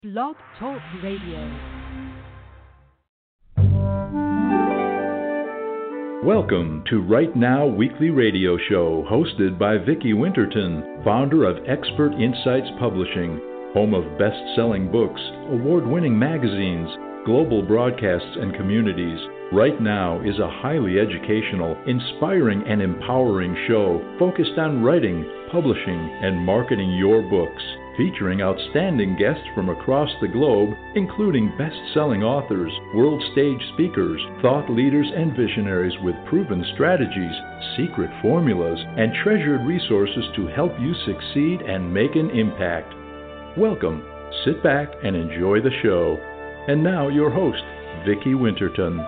Blog Talk Radio. Welcome to Right Now Weekly Radio Show, hosted by Vicki Winterton, founder of Expert Insights Publishing, home of best-selling books, award-winning magazines, global broadcasts, and communities. Right Now is a highly educational, inspiring, and empowering show focused on writing, publishing, and marketing your books, featuring outstanding guests from across the globe, including best-selling authors, world stage speakers, thought leaders, and visionaries with proven strategies, secret formulas, and treasured resources to help you succeed and make an impact. Welcome, sit back, and enjoy the show. And now your host, Vicki Winterton.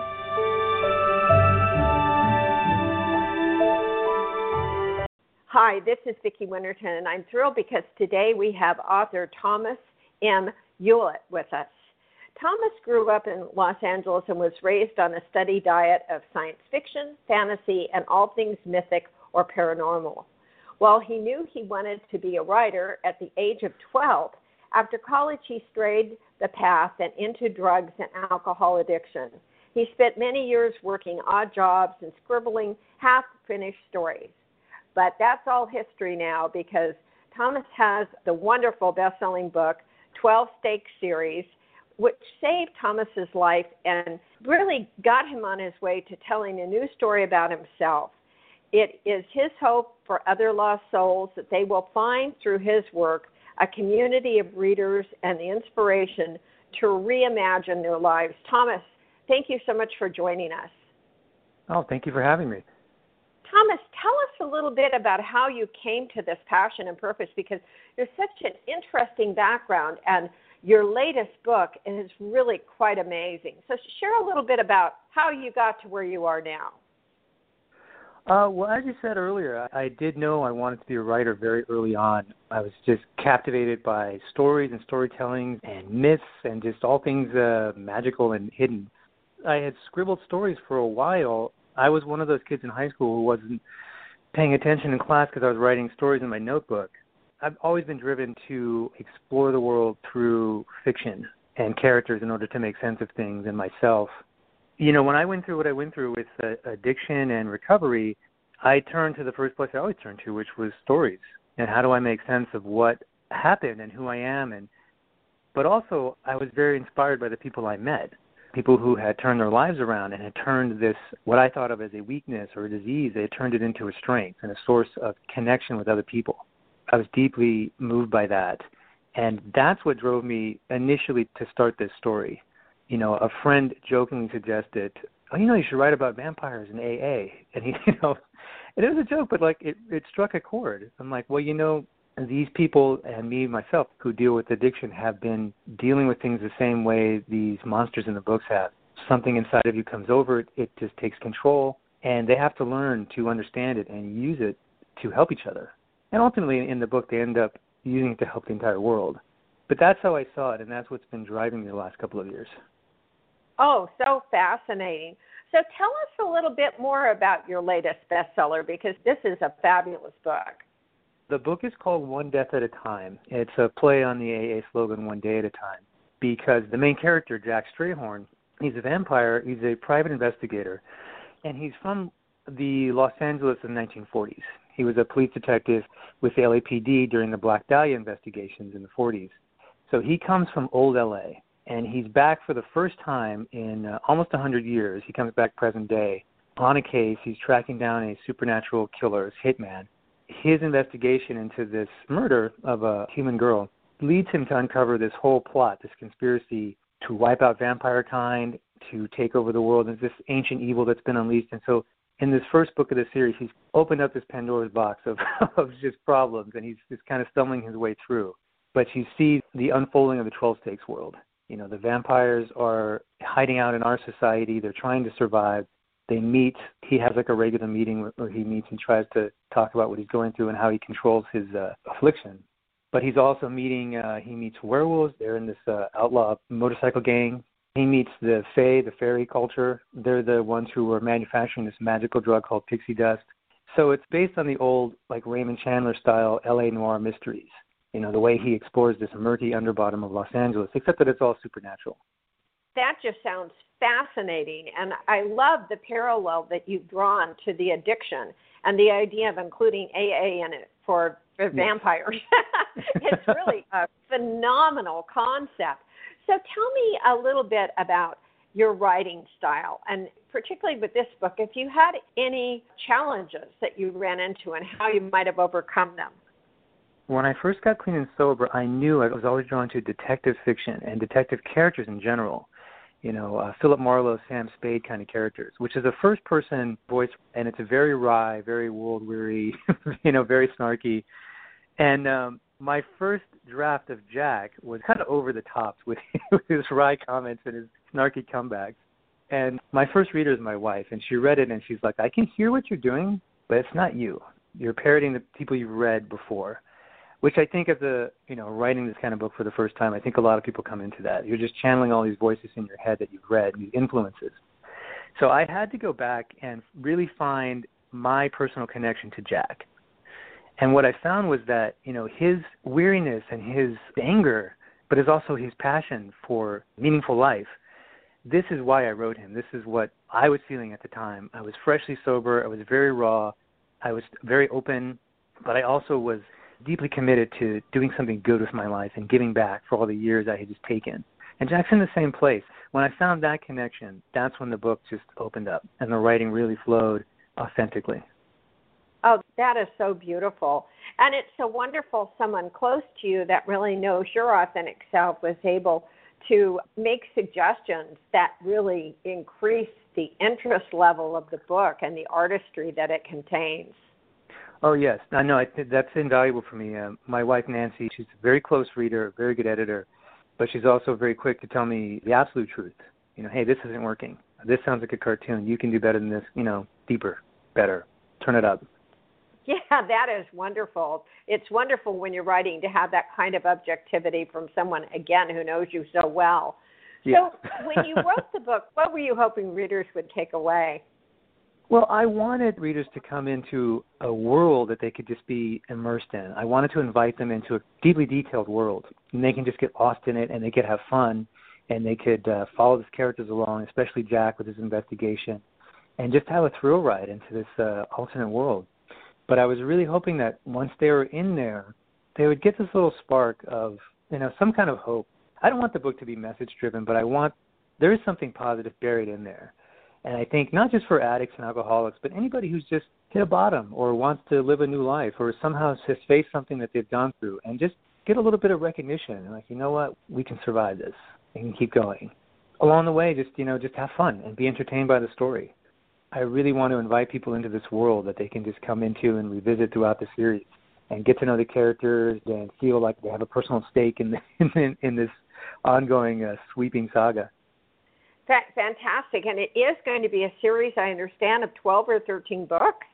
Hi, this is Vicki Winterton, and I'm thrilled because today we have author Thomas M. Hewlett with us. Thomas grew up in Los Angeles and was raised on a steady diet of science fiction, fantasy, and all things mythic or paranormal. While he knew he wanted to be a writer at the age of 12, after college he strayed the path and into drugs and alcohol addiction. He spent many years working odd jobs and scribbling half-finished stories. But that's all history now because Thomas has the wonderful best-selling book, 12 Stakes series, which saved Thomas's life and really got him on his way to telling a new story about himself. It is his hope for other lost souls that they will find through his work a community of readers and the inspiration to reimagine their lives. Thomas, thank you so much for joining us. Oh, thank you for having me. Thomas, tell us a little bit about how you came to this passion and purpose, because you're such an interesting background, and your latest book is really quite amazing. So share a little bit about how you got to where you are now. Well, as you said earlier, I did know I wanted to be a writer very early on. I was just captivated by stories and storytelling and myths and just all things magical and hidden. I had scribbled stories for a while. I was one of those kids in high school who wasn't paying attention in class because I was writing stories in my notebook. I've always been driven to explore the world through fiction and characters in order to make sense of things and myself. You know, when I went through what I went through with addiction and recovery, I turned to the first place I always turn to, which was stories. And how do I make sense of what happened and who I am? But also, I was very inspired by the people I met. People who had turned their lives around and had turned this, what I thought of as a weakness or a disease, they had turned it into a strength and a source of connection with other people. I was deeply moved by that. And that's what drove me initially to start this story. You know, a friend jokingly suggested, oh, you should write about vampires in AA. And and it was a joke, but it struck a chord. I'm like, well, these people and me, myself, who deal with addiction have been dealing with things the same way these monsters in the books have. Something inside of you comes over, it just takes control, and they have to learn to understand it and use it to help each other. And ultimately, in the book, they end up using it to help the entire world. But that's how I saw it, and that's what's been driving me the last couple of years. Oh, so fascinating. So tell us a little bit more about your latest bestseller, because this is a fabulous book. The book is called One Death at a Time. It's a play on the AA slogan, One Day at a Time, because the main character, Jack Strayhorn, he's a vampire, he's a private investigator, and he's from the Los Angeles of the 1940s. He was a police detective with the LAPD during the Black Dahlia investigations in the 40s. So he comes from old LA, and he's back for the first time in almost 100 years. He comes back present day on a case. He's tracking down a supernatural killer, hitman. His investigation into this murder of a human girl leads him to uncover this whole plot, this conspiracy to wipe out vampire kind, to take over the world. There's this ancient evil that's been unleashed. And so in this first book of the series, he's opened up this Pandora's box of just problems, and he's just kind of stumbling his way through. But you see the unfolding of the 12 Stakes world. The vampires are hiding out in our society. They're trying to survive. They meet. He has a regular meeting where he meets and tries to talk about what he's going through and how he controls his affliction. But he's also meeting, he meets werewolves. They're in this outlaw motorcycle gang. He meets the Fae, the fairy culture. They're the ones who are manufacturing this magical drug called pixie dust. So it's based on the old, Raymond Chandler style LA noir mysteries. the way he explores this murky underbottom of Los Angeles, except that it's all supernatural. That just sounds fascinating, and I love the parallel that you've drawn to the addiction and the idea of including AA in it for vampires. It's really a phenomenal concept. So tell me a little bit about your writing style, and particularly with this book, if you had any challenges that you ran into and how you might have overcome them. When I first got clean and sober, I knew I was always drawn to detective fiction and detective characters in general. Philip Marlowe, Sam Spade kind of characters, which is a first-person voice, and it's a very wry, very world-weary, very snarky. And my first draft of Jack was kind of over the top with his wry comments and his snarky comebacks. And my first reader is my wife, and she read it, and she's like, I can hear what you're doing, but it's not you. You're parodying the people you've read before. Which I think as writing this kind of book for the first time, I think a lot of people come into that. You're just channeling all these voices in your head that you've read, these influences. So I had to go back and really find my personal connection to Jack. And what I found was that, his weariness and his anger, but is also his passion for meaningful life. This is why I wrote him. This is what I was feeling at the time. I was freshly sober. I was very raw. I was very open, but I also was deeply committed to doing something good with my life and giving back for all the years I had just taken. And Jack's in the same place. When I found that connection, that's when the book just opened up and the writing really flowed authentically. Oh, that is so beautiful. And it's so wonderful someone close to you that really knows your authentic self was able to make suggestions that really increase the interest level of the book and the artistry that it contains. Oh, yes. I know. That's invaluable for me. My wife, Nancy, she's a very close reader, a very good editor, but she's also very quick to tell me the absolute truth. Hey, this isn't working. This sounds like a cartoon. You can do better than this, deeper, better. Turn it up. Yeah, that is wonderful. It's wonderful when you're writing to have that kind of objectivity from someone, again, who knows you so well. Yeah. So when you wrote the book, what were you hoping readers would take away? Well, I wanted readers to come into a world that they could just be immersed in. I wanted to invite them into a deeply detailed world, and they can just get lost in it, and they could have fun, and they could follow these characters along, especially Jack with his investigation, and just have a thrill ride into this alternate world. But I was really hoping that once they were in there, they would get this little spark of, some kind of hope. I don't want the book to be message-driven, but there is something positive buried in there. And I think not just for addicts and alcoholics, but anybody who's just hit a bottom or wants to live a new life or somehow has faced something that they've gone through and just get a little bit of recognition. Like, you know what, we can survive this and keep going. Along the way, just have fun and be entertained by the story. I really want to invite people into this world that they can just come into and revisit throughout the series and get to know the characters and feel like they have a personal stake in this ongoing sweeping saga. Fantastic. And it is going to be a series, I understand, of 12 or 13 books?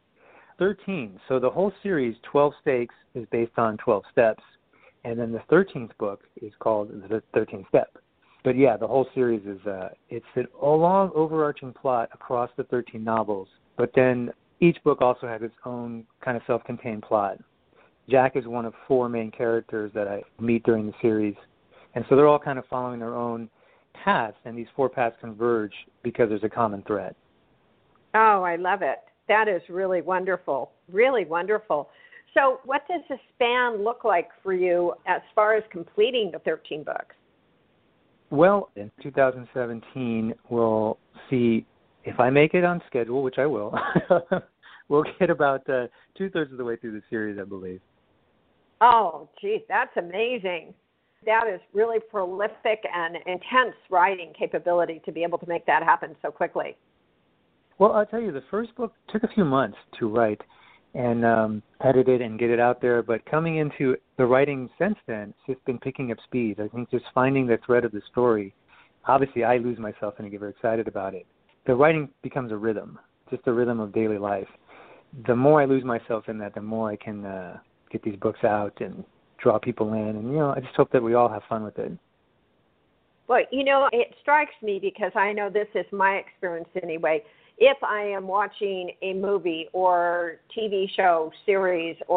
13. So the whole series, 12 Stakes, is based on 12 steps. And then the 13th book is called The 13th Step. But yeah, the whole series is, it's a long overarching plot across the 13 novels. But then each book also has its own kind of self-contained plot. Jack is one of 4 main characters that I meet during the series. And so they're all kind of following their own paths, and these 4 paths converge because there's a common thread. Oh, I love it. That is really wonderful, really wonderful. So what does the span look like for you as far as completing the 13 books? Well, in 2017, we'll see if I make it on schedule, which I will. We'll get about 2/3 of the way through the series, I believe. Oh, geez, that's amazing. That is really prolific and intense writing capability to be able to make that happen so quickly. Well, I'll tell you, the first book took a few months to write and edit it and get it out there. But coming into the writing since then, it's just been picking up speed. I think just finding the thread of the story. Obviously, I lose myself and I get very excited about it. The writing becomes a rhythm, just a rhythm of daily life. The more I lose myself in that, the more I can get these books out and draw people in, and I just hope that we all have fun with it. Well, it strikes me because I know this is my experience anyway. If I am watching a movie or TV show, series, or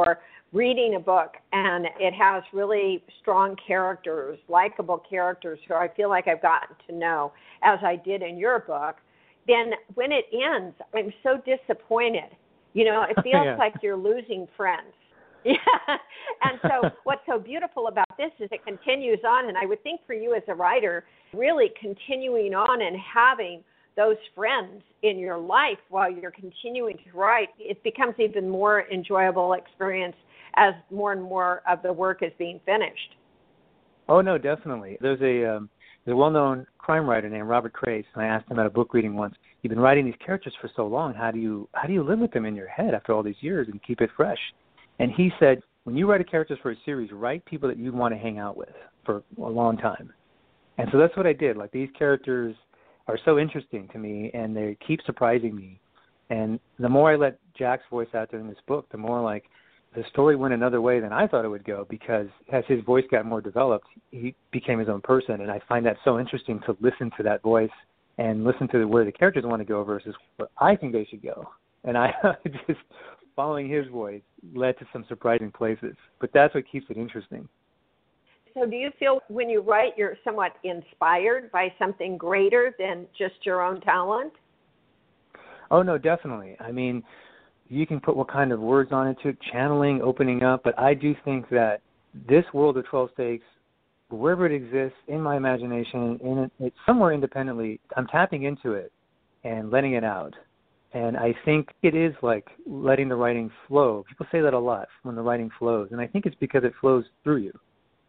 reading a book and it has really strong characters, likable characters who I feel like I've gotten to know, as I did in your book, then when it ends, I'm so disappointed. It feels like you're losing friends. Yeah. And so what's so beautiful about this is it continues on. And I would think for you as a writer, really continuing on and having those friends in your life while you're continuing to write, it becomes even more enjoyable experience as more and more of the work is being finished. Oh, no, definitely. There's a well-known crime writer named Robert Crace, and I asked him at a book reading once, you've been writing these characters for so long, how do you live with them in your head after all these years and keep it fresh? And he said, when you write a characters for a series, write people that you'd want to hang out with for a long time. And so that's what I did. Like, these characters are so interesting to me, and they keep surprising me. And the more I let Jack's voice out there in this book, the more like the story went another way than I thought it would go, because as his voice got more developed, he became his own person. And I find that so interesting to listen to that voice and listen to where the characters want to go versus where I think they should go. And I just, following his voice led to some surprising places. But that's what keeps it interesting. So do you feel when you write you're somewhat inspired by something greater than just your own talent? Oh, no, definitely. I mean, you can put what kind of words on it, to channeling, opening up, but I do think that this world of 12 Stakes, wherever it exists in my imagination, it's somewhere independently, I'm tapping into it and letting it out. And I think it is like letting the writing flow. People say that a lot, when the writing flows. And I think it's because it flows through you.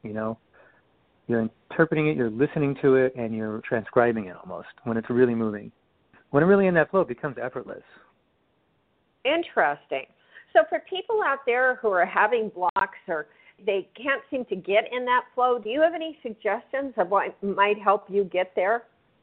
You're interpreting it, you're listening to it, and you're transcribing it almost when it's really moving. When it's really in that flow, it becomes effortless. Interesting. So for people out there who are having blocks or they can't seem to get in that flow, do you have any suggestions of what might help you get there?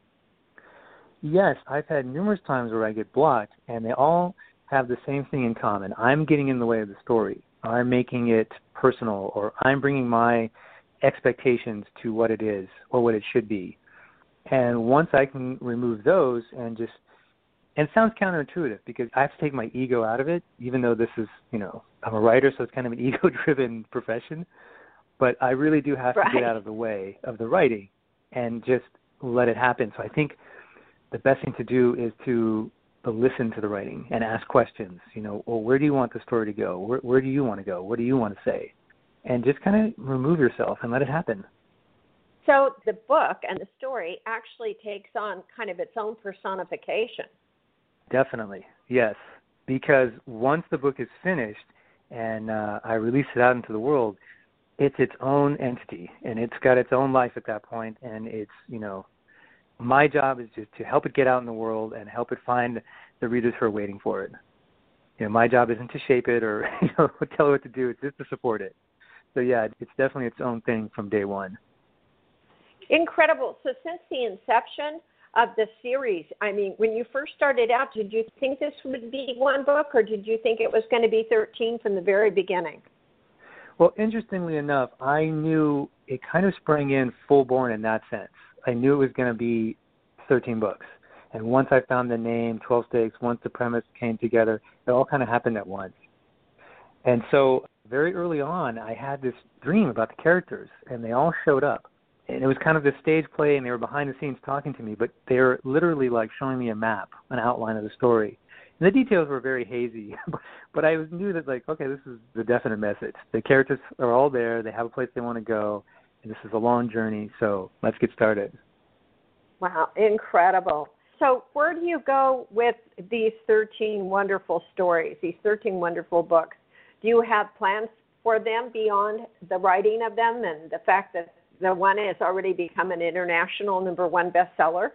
Yes, I've had numerous times where I get blocked, and they all have the same thing in common. I'm getting in the way of the story. I'm making it personal, or I'm bringing my expectations to what it is or what it should be. And once I can remove those and it sounds counterintuitive because I have to take my ego out of it, even though this is, I'm a writer, so it's kind of an ego-driven profession. But I really do have to get out of the way of the writing and just let it happen. So I think the best thing to do is to listen to the writing and ask questions. Well, where do you want the story to go? Where do you want to go? What do you want to say? And just kind of remove yourself and let it happen. So the book and the story actually takes on kind of its own personification. Definitely, yes. Because once the book is finished and I release it out into the world, it's its own entity, and it's got its own life at that point. And it's, my job is just to help it get out in the world and help it find the readers who are waiting for it. My job isn't to shape it or tell it what to do. It's just to support it. So, yeah, it's definitely its own thing from day one. Incredible. So since the inception of the series, I mean, when you first started out, did you think this would be one book, or did you think it was going to be 13 from the very beginning? Well, interestingly enough, I knew it kind of sprang in full-born in that sense. I knew it was going to be 13 books. And once I found the name, 12 Stakes, once the premise came together, it all kind of happened at once. And so very early on, I had this dream about the characters, and they all showed up. And it was kind of this stage play, and they were behind the scenes talking to me, but they were literally like showing me a map, an outline of the story. And the details were very hazy, but I knew that, like, okay, this is the definite message. The characters are all there. They have a place they want to go, and this is a long journey, so let's get started. Wow, incredible. So where do you go with these 13 wonderful stories, these 13 wonderful books? Do you have plans for them beyond the writing of them and the fact that the one has already become an international #1 bestseller?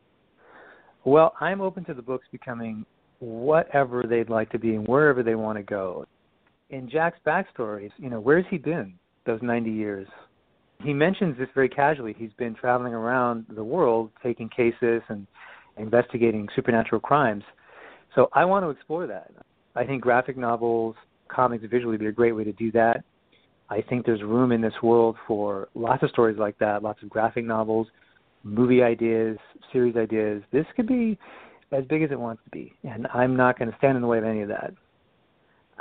Well, I'm open to the books becoming whatever they'd like to be and wherever they want to go. In Jack's backstory, where's he been those 90 years? He mentions this very casually. He's been traveling around the world taking cases and investigating supernatural crimes. So I want to explore that. I think graphic novels, comics visually would be a great way to do that. I think there's room in this world for lots of stories like that, lots of graphic novels, movie ideas, series ideas. This could be as big as it wants to be, and I'm not going to stand in the way of any of that. Oh,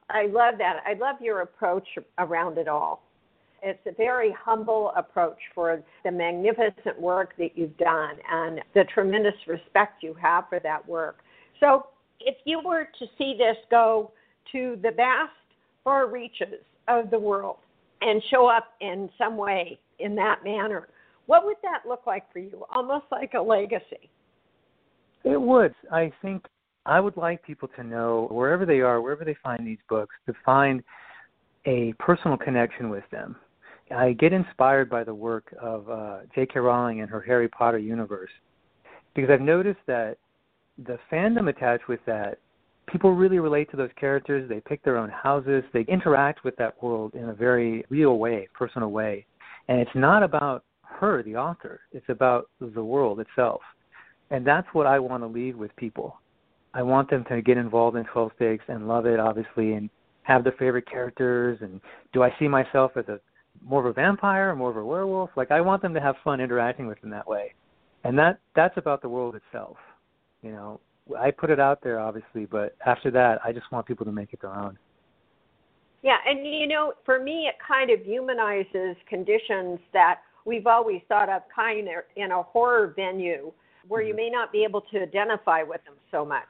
I love that. I love your approach around it all. It's a very humble approach for the magnificent work that you've done and the tremendous respect you have for that work. So if you were to see this go to the vast far reaches of the world and show up in some way in that manner, what would that look like for you? Almost like a legacy. It would. I think I would like people to know, wherever they are, wherever they find these books, to find a personal connection with them. I get inspired by the work of J.K. Rowling and her Harry Potter universe, because I've noticed that the fandom attached with that, people really relate to those characters. They pick their own houses. They interact with that world in a very real way, personal way. And it's not about her, the author. It's about the world itself. And that's what I want to leave with people. I want them to get involved in 12 Stakes and love it, obviously, and have their favorite characters. And do I see myself as more of a vampire or more of a werewolf? Like, I want them to have fun interacting with them that way. And that's about the world itself. You know, I put it out there, obviously, but after that, I just want people to make it their own. Yeah, and for me, it kind of humanizes conditions that we've always thought of kind of in a horror venue where you may not be able to identify with them so much,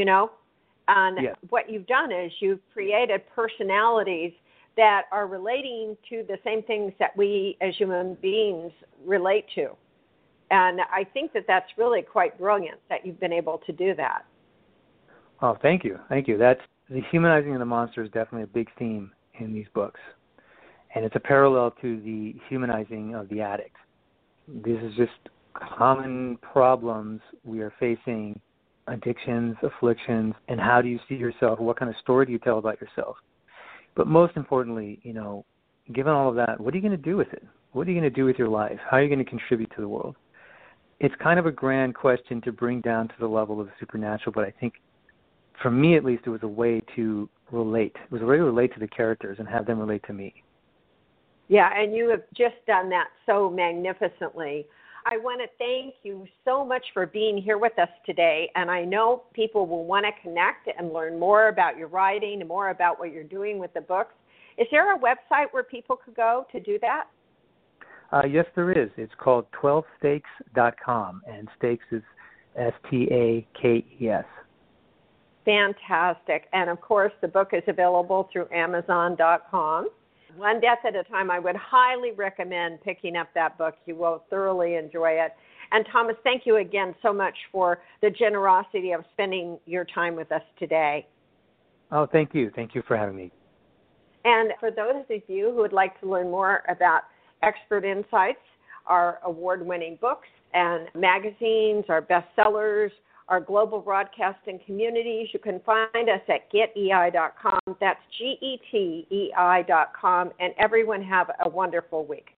And yes. What you've done is you've created personalities that are relating to the same things that we as human beings relate to. And I think that that's really quite brilliant that you've been able to do that. Oh, thank you. Thank you. That's the humanizing of the monster is definitely a big theme in these books. And it's a parallel to the humanizing of the addict. This is just common problems we are facing, addictions, afflictions, and how do you see yourself? What kind of story do you tell about yourself? But most importantly, given all of that, what are you going to do with it? What are you going to do with your life? How are you going to contribute to the world? It's kind of a grand question to bring down to the level of the supernatural, but I think, for me at least, it was a way to relate. It was a way to relate to the characters and have them relate to me. Yeah, and you have just done that so magnificently. I want to thank you so much for being here with us today, and I know people will want to connect and learn more about your writing and more about what you're doing with the books. Is there a website where people could go to do that? Yes, there is. It's called 12stakes.com, and Stakes is Stakes. Fantastic. And, of course, the book is available through Amazon.com. One Death at a Time. I would highly recommend picking up that book. You will thoroughly enjoy it. And, Thomas, thank you again so much for the generosity of spending your time with us today. Oh, thank you. Thank you for having me. And for those of you who would like to learn more about Expert Insights, our award-winning books and magazines, our bestsellers, our global broadcasting communities, you can find us at getei.com. That's GETEI.com. And everyone have a wonderful week.